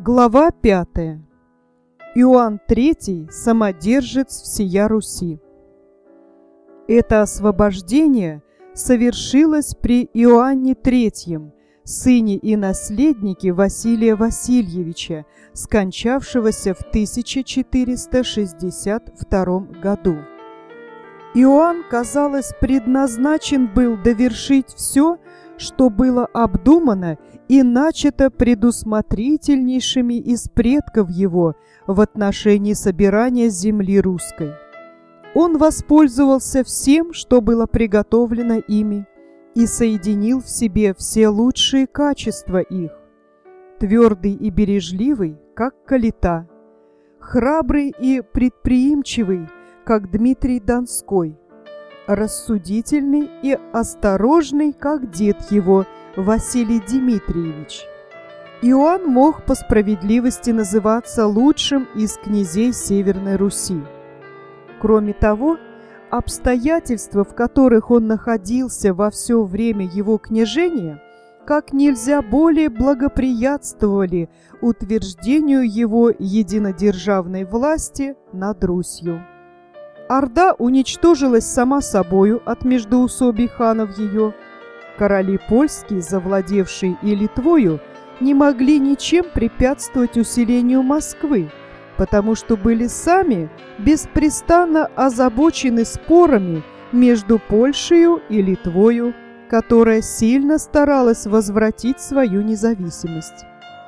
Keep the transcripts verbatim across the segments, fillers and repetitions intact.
Глава пятая. Иоанн третий, самодержец всея Руси. Это освобождение совершилось при Иоанне третьем, сыне и наследнике Василия Васильевича, скончавшегося в тысяча четыреста шестьдесят втором году. Иоанн, казалось, предназначен был довершить все, что было обдумано и начато предусмотрительнейшими из предков его в отношении собирания земли русской. Он воспользовался всем, что было приготовлено ими, и соединил в себе все лучшие качества их. Твердый и бережливый, как Калита, храбрый и предприимчивый, как Дмитрий Донской, рассудительный и осторожный, как дед его, Василий Дмитриевич. Иоанн мог по справедливости называться лучшим из князей Северной Руси. Кроме того, обстоятельства, в которых он находился во все время его княжения, как нельзя более благоприятствовали утверждению его единодержавной власти над Русью. Орда уничтожилась сама собою от междоусобий ханов ее. Короли польские, завладевшие и Литвою, не могли ничем препятствовать усилению Москвы, потому что были сами беспрестанно озабочены спорами между Польшею и Литвою, которая сильно старалась возвратить свою независимость.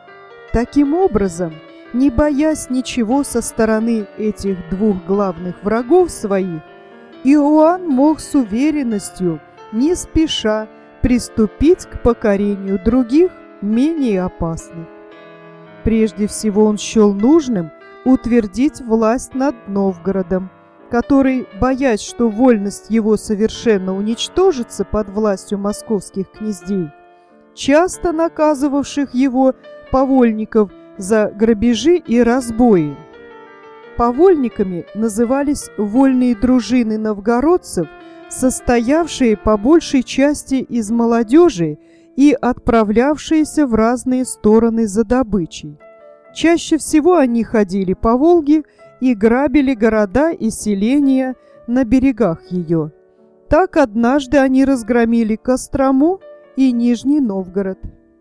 Таким образом, не боясь ничего со стороны этих двух главных врагов своих, Иоанн мог с уверенностью, не спеша, приступить к покорению других, менее опасных. Прежде всего он счел нужным утвердить власть над Новгородом, который, боясь, что вольность его совершенно уничтожится под властью московских князей, часто наказывавших его повольников за грабежи и разбои. Повольниками назывались вольные дружины новгородцев, состоявшие по большей части из молодежи и отправлявшиеся в разные стороны за добычей. Чаще всего они ходили по Волге и грабили города и селения на берегах ее. Так однажды они разгромили Кострому и Нижний Новгород.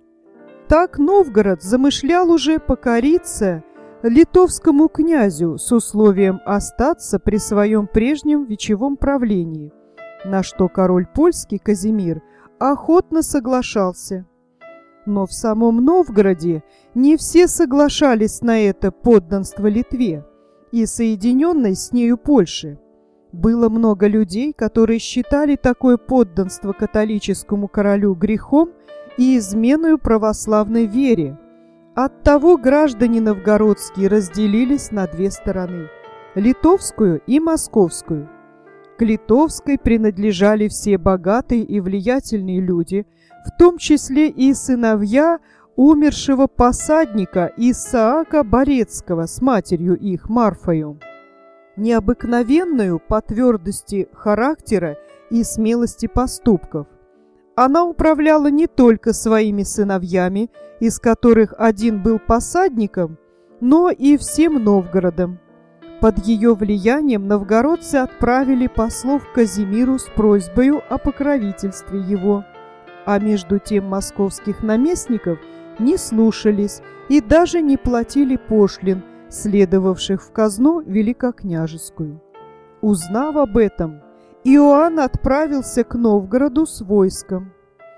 Так Новгород замышлял уже покориться литовскому князю с условием остаться при своем прежнем вечевом правлении, на что король польский Казимир охотно соглашался. Но в самом Новгороде не все соглашались на это подданство Литве и соединенной с нею Польше. Было много людей, которые считали такое подданство католическому королю грехом и изменою православной вере. Оттого граждане новгородские разделились на две стороны – литовскую и московскую. К литовской принадлежали все богатые и влиятельные люди, в том числе и сыновья умершего посадника Исаака Борецкого с матерью их Марфою, необыкновенную по твердости характера и смелости поступков. Она управляла не только своими сыновьями, из которых один был посадником, но и всем Новгородом. Под ее влиянием новгородцы отправили послов к Казимиру с просьбой о покровительстве его, а между тем московских наместников не слушались и даже не платили пошлин, следовавших в казну великокняжескую. Узнав об этом, Иоанн отправился к Новгороду с войском.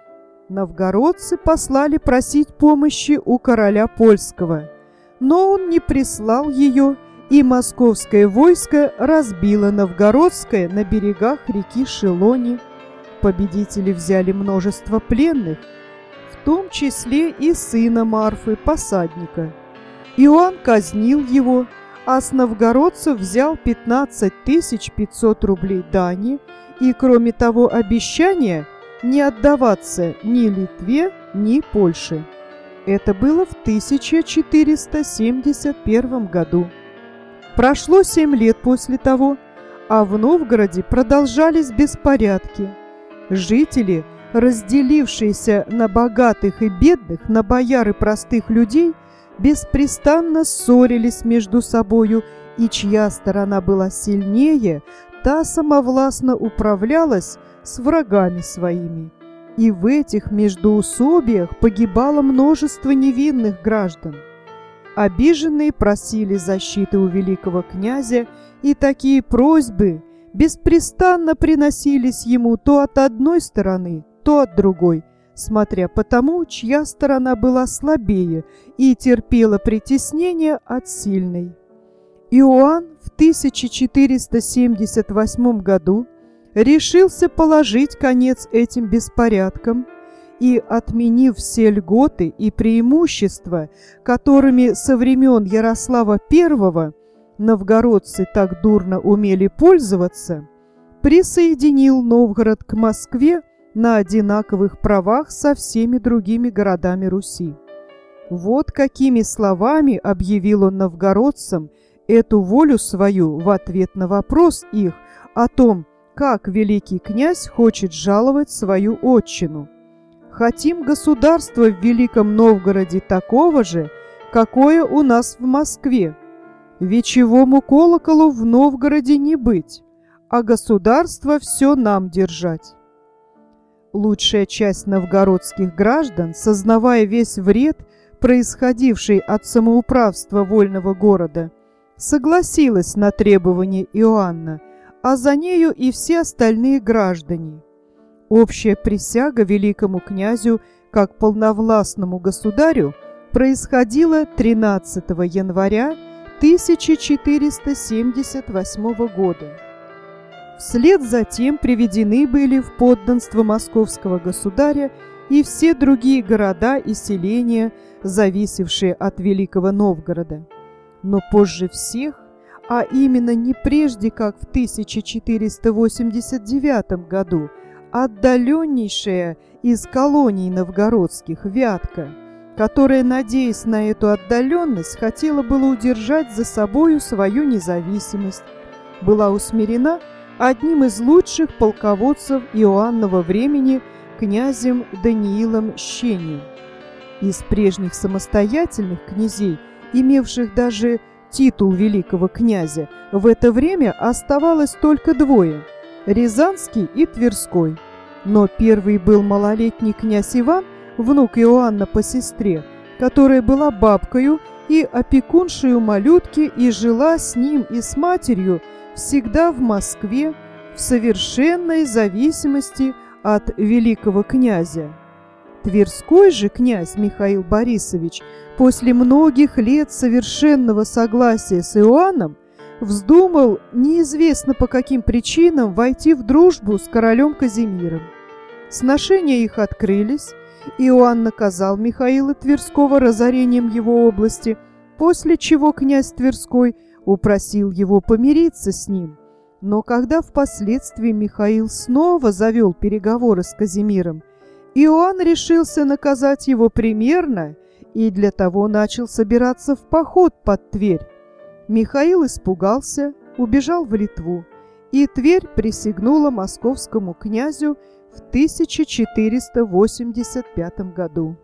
Новгородцы послали просить помощи у короля польского, но он не прислал ее, и московское войско разбило новгородское на берегах реки Шелони. Победители взяли множество пленных, в том числе и сына Марфы, посадника. Иоанн казнил его, а с новгородцев взял пятнадцать тысяч пятьсот рублей дани и, кроме того, обещания не отдаваться ни Литве, ни Польше. Это было в тысяча четыреста семьдесят первом году. Прошло семь лет после того, а в Новгороде продолжались беспорядки. Жители, разделившиеся на богатых и бедных, на бояр и простых людей, беспрестанно ссорились между собою, и чья сторона была сильнее, та самовластно управлялась с врагами своими. И в этих междоусобиях погибало множество невинных граждан. Обиженные просили защиты у великого князя, и такие просьбы беспрестанно приносились ему то от одной стороны, то от другой, смотря по тому, чья сторона была слабее и терпела притеснение от сильной. Иоанн в тысяча четыреста семьдесят восьмом году решился положить конец этим беспорядкам и, отменив все льготы и преимущества, которыми со времен Ярослава Первого новгородцы так дурно умели пользоваться, присоединил Новгород к Москве на одинаковых правах со всеми другими городами Руси. Вот какими словами объявил он новгородцам эту волю свою в ответ на вопрос их о том, как великий князь хочет жаловать свою отчину. «Хотим государства в Великом Новгороде такого же, какое у нас в Москве. Вечевому колоколу в Новгороде не быть, а государство все нам держать». Лучшая часть новгородских граждан, сознавая весь вред, происходивший от самоуправства вольного города, согласилась на требования Иоанна, а за нею и все остальные граждане. Общая присяга великому князю как полновластному государю происходила тринадцатого января тысяча четыреста семьдесят восьмого года. Вслед за тем приведены были в подданство московского государя и все другие города и селения, зависевшие от Великого Новгорода. Но позже всех, а именно не прежде, как в тысяча четыреста восемьдесят девятом году, отдаленнейшая из колоний новгородских Вятка, которая, надеясь на эту отдаленность, хотела было удержать за собою свою независимость, была усмирена одним из лучших полководцев Иоаннова времени, князем Даниилом Щением. Из прежних самостоятельных князей, имевших даже титул великого князя, в это время оставалось только двое – Рязанский и Тверской. Но первый был малолетний князь Иван, внук Иоанна по сестре, которая была бабкою и опекуншею малютки и жила с ним и с матерью всегда в Москве в совершенной зависимости от великого князя. Тверской же князь Михаил Борисович после многих лет совершенного согласия с Иоанном вздумал неизвестно по каким причинам войти в дружбу с королем Казимиром. Сношения их открылись, Иоанн наказал Михаила Тверского разорением его области, после чего князь Тверской упросил его помириться с ним. Но когда впоследствии Михаил снова завел переговоры с Казимиром, Иоанн решился наказать его примерно и для того начал собираться в поход под Тверь. Михаил испугался, убежал в Литву, и Тверь присягнула московскому князю в тысяча четыреста восемьдесят пятом году.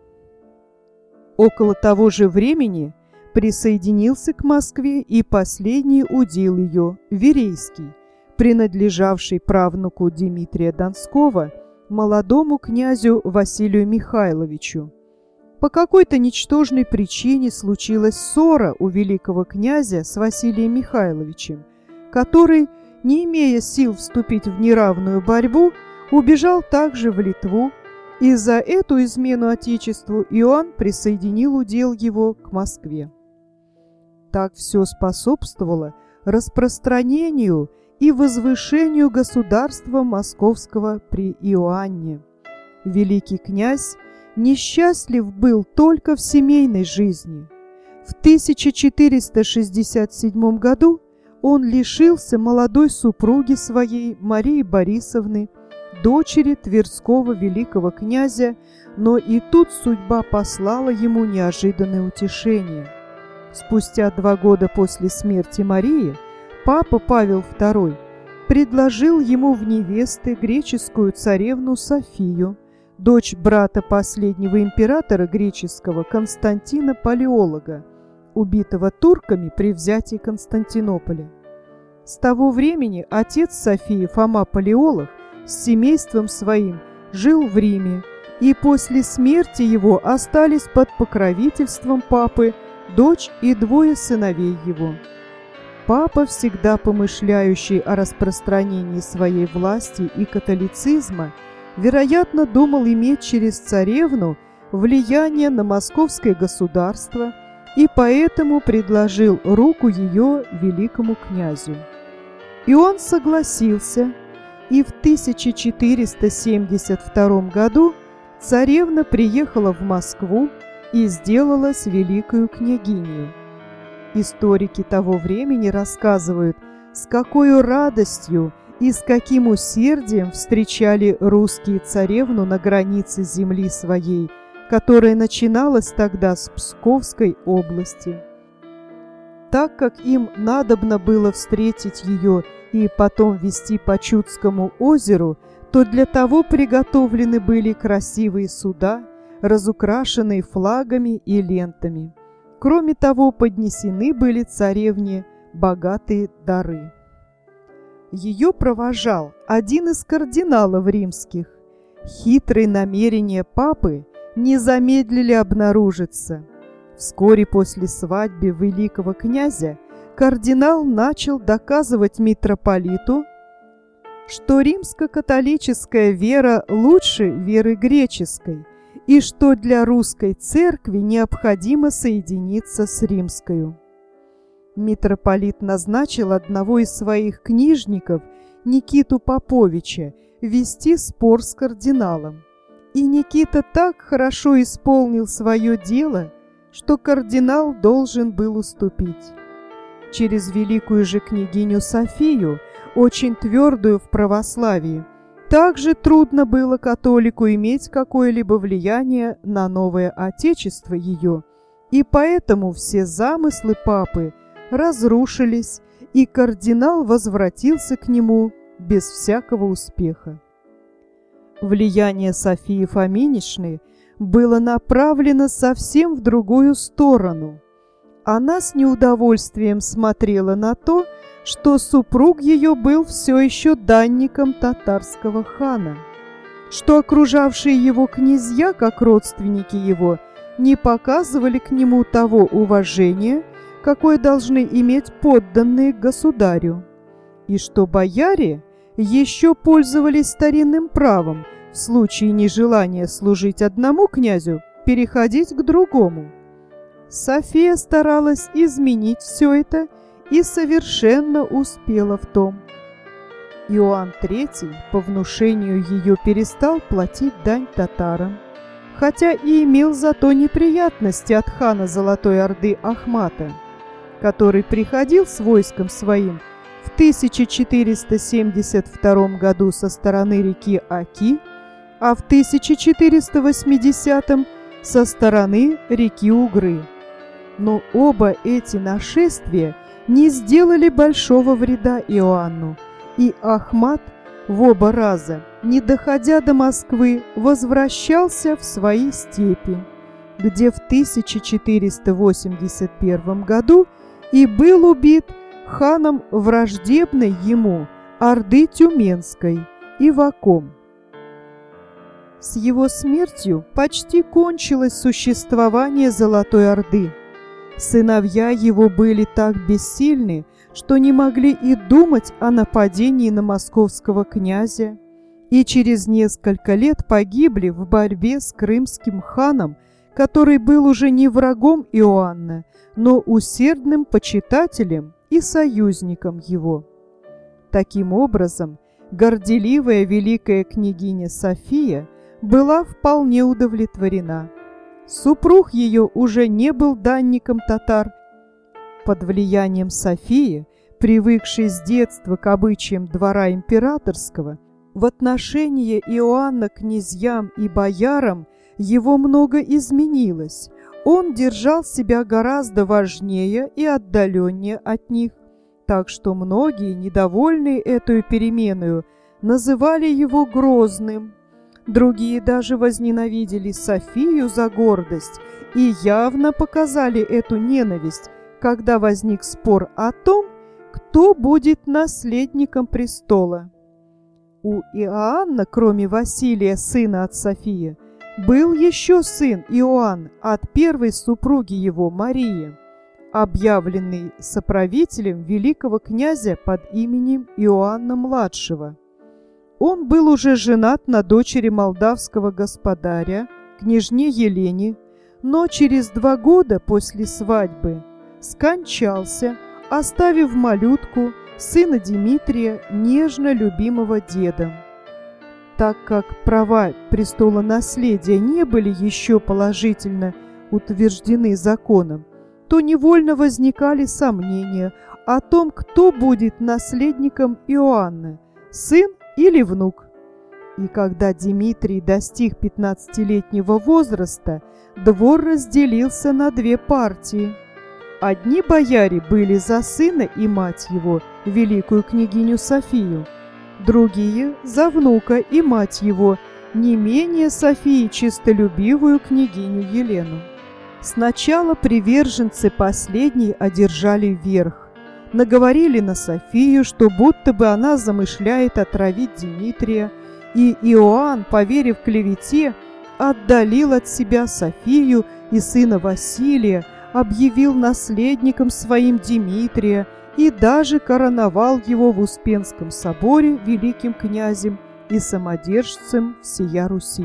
Около того же времени присоединился к Москве и последний удел ее, Верейский, принадлежавший правнуку Дмитрия Донского, молодому князю Василию Михайловичу. По какой-то ничтожной причине случилась ссора у великого князя с Василием Михайловичем, который, не имея сил вступить в неравную борьбу, убежал также в Литву, и за эту измену Отечеству Иоанн присоединил удел его к Москве. Так все способствовало распространению и возвышению государства московского при Иоанне. Великий князь несчастлив был только в семейной жизни. В тысяча четыреста шестьдесят седьмом году он лишился молодой супруги своей Марии Борисовны, дочери Тверского великого князя, но и тут судьба послала ему неожиданное утешение. Спустя два года после смерти Марии папа Павел второй предложил ему в невесты греческую царевну Софию, дочь брата последнего императора греческого Константина Палеолога, убитого турками при взятии Константинополя. С того времени отец Софии, Фома Палеолог, с семейством своим жил в Риме, и после смерти его остались под покровительством папы дочь и двое сыновей его. Папа, всегда помышляющий о распространении своей власти и католицизма, вероятно, думал иметь через царевну влияние на московское государство и поэтому предложил руку ее великому князю. И он согласился, и в тысяча четыреста семьдесят втором году царевна приехала в Москву и сделалась великою княгиней. Историки того времени рассказывают, с какой радостью и с каким усердием встречали русские царевну на границе земли своей, которая начиналась тогда с Псковской области. Так как им надобно было встретить ее и потом вести по Чудскому озеру, то для того приготовлены были красивые суда, разукрашенные флагами и лентами. Кроме того, поднесены были царевне богатые дары. Ее провожал один из кардиналов римских. Хитрые намерения папы не замедлили обнаружиться. Вскоре после свадьбы великого князя кардинал начал доказывать митрополиту, что римско-католическая вера лучше веры греческой, и что для русской церкви необходимо соединиться с римскою. Митрополит назначил одного из своих книжников, Никиту Поповича, вести спор с кардиналом. И Никита так хорошо исполнил свое дело, что кардинал должен был уступить. Через великую же княгиню Софию, очень твердую в православии, также трудно было католику иметь какое-либо влияние на новое отечество ее, и поэтому все замыслы папы разрушились, и кардинал возвратился к нему без всякого успеха. Влияние Софии Фоминишны было направлено совсем в другую сторону. Она с неудовольствием смотрела на то, что супруг ее был все еще данником татарского хана, что окружавшие его князья, как родственники его, не показывали к нему того уважения, какое должны иметь подданные государю, и что бояре еще пользовались старинным правом в случае нежелания служить одному князю переходить к другому. София старалась изменить все это и совершенно успела в том. Иоанн третий по внушению ее перестал платить дань татарам, хотя и имел зато неприятности от хана Золотой Орды Ахмата, который приходил с войском своим в тысяча четыреста семьдесят втором году со стороны реки Оки, а в тысяча четыреста восьмидесятом со стороны реки Угры. Но оба эти нашествия не сделали большого вреда Иоанну, и Ахмат в оба раза, не доходя до Москвы, возвращался в свои степи, где в тысяча четыреста восемьдесят первом году и был убит ханом враждебной ему Орды Тюменской Иваком. С его смертью почти кончилось существование Золотой Орды. Сыновья его были так бессильны, что не могли и думать о нападении на московского князя, и через несколько лет погибли в борьбе с крымским ханом, который был уже не врагом Иоанна, но усердным почитателем и союзником его. Таким образом, горделивая великая княгиня София была вполне удовлетворена. Супруг ее уже не был данником татар. Под влиянием Софии, привыкшей с детства к обычаям двора императорского, в отношении Иоанна к князьям и боярам его много изменилось. Он держал себя гораздо важнее и отдаленнее от них, так что многие, недовольные этой переменою, называли его грозным. Другие даже возненавидели Софию за гордость и явно показали эту ненависть, когда возник спор о том, кто будет наследником престола. У Иоанна, кроме Василия, сына от Софии, был еще сын Иоанн от первой супруги его, Марии, объявленный соправителем великого князя под именем Иоанна-младшего. Он был уже женат на дочери молдавского господаря, княжне Елене, но через два года после свадьбы скончался, оставив малютку, сына Дмитрия, нежно любимого дедом. Так как права престола наследия не были еще положительно утверждены законом, то невольно возникали сомнения о том, кто будет наследником Иоанна, сын или внук. И когда Дмитрий достиг пятнадцатилетнего возраста, двор разделился на две партии. Одни бояре были за сына и мать его, великую княгиню Софию, другие – за внука и мать его, не менее Софии честолюбивую княгиню Елену. Сначала приверженцы последней одержали верх, наговорили на Софию, что будто бы она замышляет отравить Дмитрия, и Иоанн, поверив клевете, отдалил от себя Софию и сына Василия, объявил наследником своим Дмитрия и даже короновал его в Успенском соборе великим князем и самодержцем всея Руси.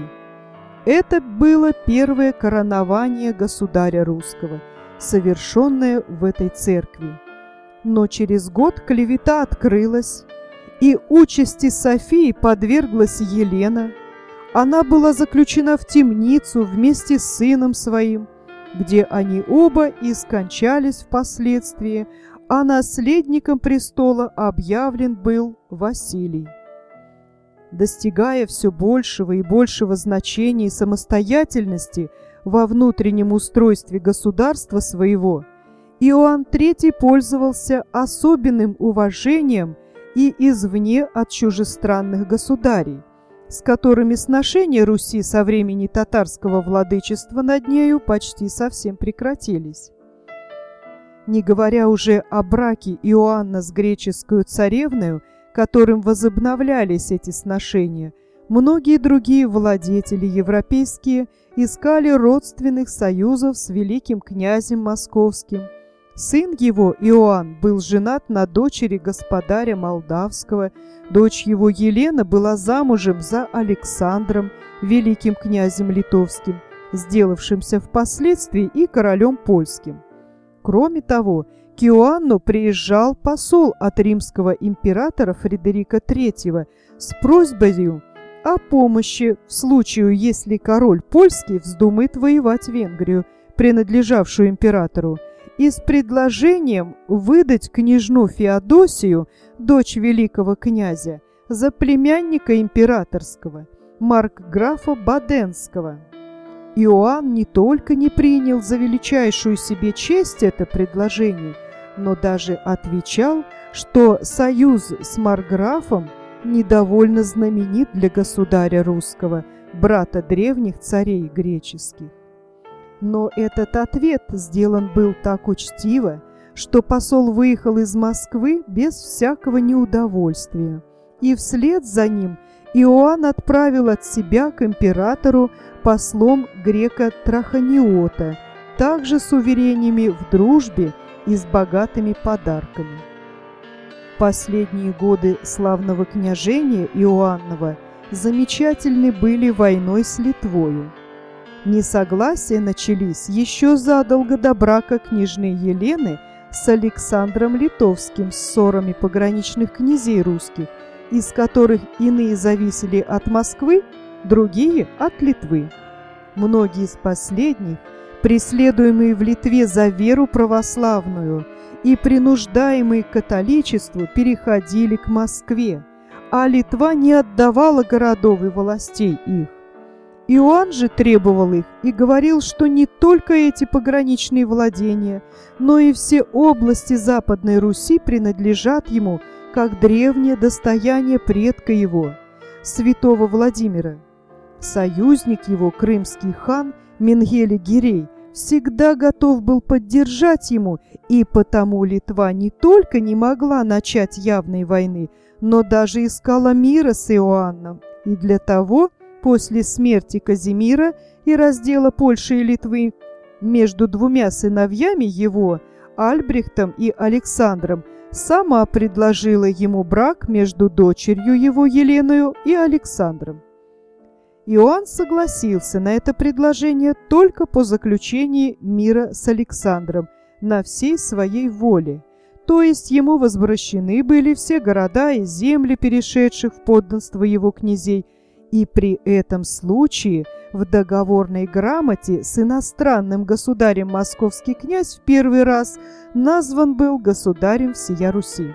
Это было первое коронование государя русского, совершенное в этой церкви. Но через год клевета открылась, и участи Софии подверглась Елена. Она была заключена в темницу вместе с сыном своим, где они оба и скончались впоследствии, а наследником престола объявлен был Василий. Достигая все большего и большего значения и самостоятельности во внутреннем устройстве государства своего, Иоанн третий пользовался особенным уважением и извне от чужестранных государей, с которыми сношения Руси со времени татарского владычества над нею почти совсем прекратились. Не говоря уже о браке Иоанна с греческую царевною, которым возобновлялись эти сношения, многие другие владетели европейские искали родственных союзов с великим князем московским. Сын его, Иоанн, был женат на дочери господаря молдавского, дочь его Елена была замужем за Александром, великим князем литовским, сделавшимся впоследствии и королем польским. Кроме того, к Иоанну приезжал посол от римского императора Фредерика третьего с просьбой о помощи в случае, если король польский вздумает воевать Венгрию, принадлежавшую императору, и с предложением выдать княжну Феодосию, дочь великого князя, за племянника императорского, маркграфа Баденского. Иоанн не только не принял за величайшую себе честь это предложение, но даже отвечал, что союз с маркграфом недовольно знаменит для государя русского, брата древних царей греческих. Но этот ответ сделан был так учтиво, что посол выехал из Москвы без всякого неудовольствия, и вслед за ним Иоанн отправил от себя к императору послом грека Траханиота, также с уверениями в дружбе и с богатыми подарками. Последние годы славного княжения Иоаннова замечательны были войной с Литвою. Несогласия начались еще задолго до брака княжны Елены с Александром Литовским, ссорами пограничных князей русских, из которых иные зависели от Москвы, другие – от Литвы. Многие из последних, преследуемые в Литве за веру православную и принуждаемые к католичеству, переходили к Москве, а Литва не отдавала городов и властей их. Иоанн же требовал их и говорил, что не только эти пограничные владения, но и все области Западной Руси принадлежат ему, как древнее достояние предка его, святого Владимира. Союзник его, крымский хан Менгеле-Гирей, всегда готов был поддержать ему, и потому Литва не только не могла начать явной войны, но даже искала мира с Иоанном. И для того, после смерти Казимира и раздела Польши и Литвы между двумя сыновьями его, Альбрехтом и Александром, сама предложила ему брак между дочерью его Еленою и Александром. Иоанн согласился на это предложение только по заключении мира с Александром на всей своей воле, то есть ему возвращены были все города и земли, перешедших в подданство его князей, и при этом случае в договорной грамоте с иностранным государем московский князь в первый раз назван был государем всея Руси.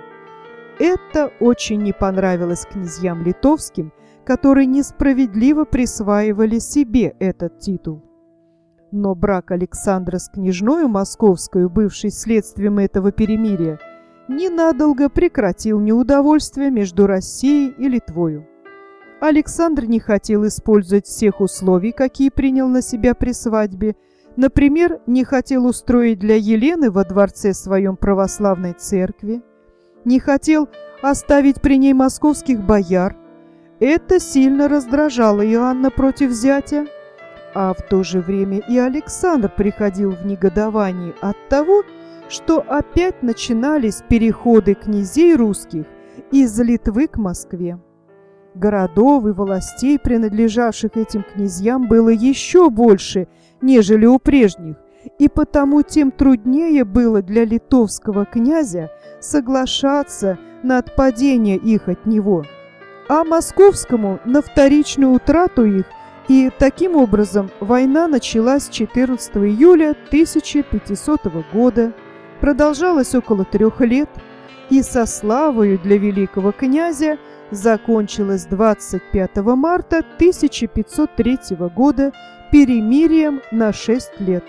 Это очень не понравилось князьям литовским, которые несправедливо присваивали себе этот титул. Но брак Александра с княжною московскою, бывший следствием этого перемирия, ненадолго прекратил неудовольствие между Россией и Литвою. Александр не хотел использовать всех условий, какие принял на себя при свадьбе. Например, не хотел устроить для Елены во дворце своем православной церкви, не хотел оставить при ней московских бояр. Это сильно раздражало Иоанна против зятя, а в то же время и Александр приходил в негодование от того, что опять начинались переходы князей русских из Литвы к Москве. Городов и властей, принадлежавших этим князьям, было еще больше, нежели у прежних, и потому тем труднее было для литовского князя соглашаться на отпадение их от него, а московскому на вторичную утрату их, и таким образом война началась четырнадцатого июля тысяча пятисотого года, продолжалась около трех лет, и со славою для великого князя закончилась двадцать пятого марта тысяча пятьсот третьего года перемирием на шесть лет.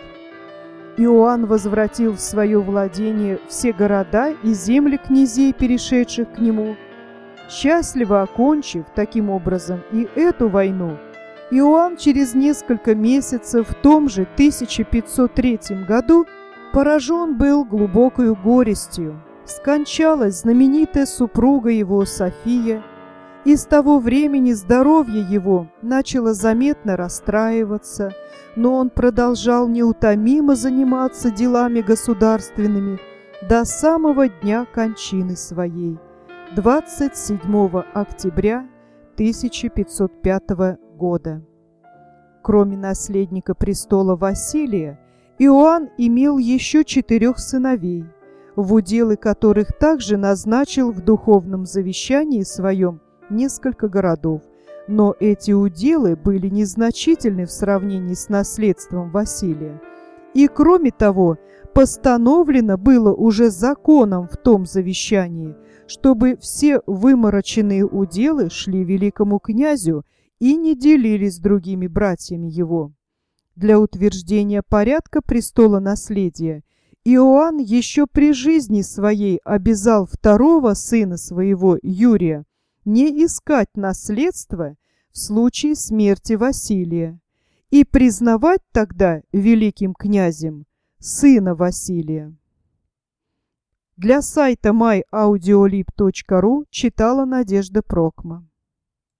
Иоанн возвратил в свое владение все города и земли князей, перешедших к нему. Счастливо окончив таким образом и эту войну, Иоанн через несколько месяцев в том же тысяча пятьсот третьем году поражен был глубокою горестью. Скончалась знаменитая супруга его София, и с того времени здоровье его начало заметно расстраиваться, но он продолжал неутомимо заниматься делами государственными до самого дня кончины своей, двадцать седьмого октября тысяча пятьсот пятого года. Кроме наследника престола Василия, Иоанн имел еще четырех сыновей, в уделы которых также назначил в духовном завещании своем несколько городов, но эти уделы были незначительны в сравнении с наследством Василия. И кроме того, постановлено было уже законом в том завещании, чтобы все вымороченные уделы шли великому князю и не делились с другими братьями его. Для утверждения порядка престола наследия Иоанн еще при жизни своей обязал второго сына своего, Юрия, не искать наследства в случае смерти Василия и признавать тогда великим князем сына Василия. Для сайта май аудиолиб точка ру читала Надежда Прокма.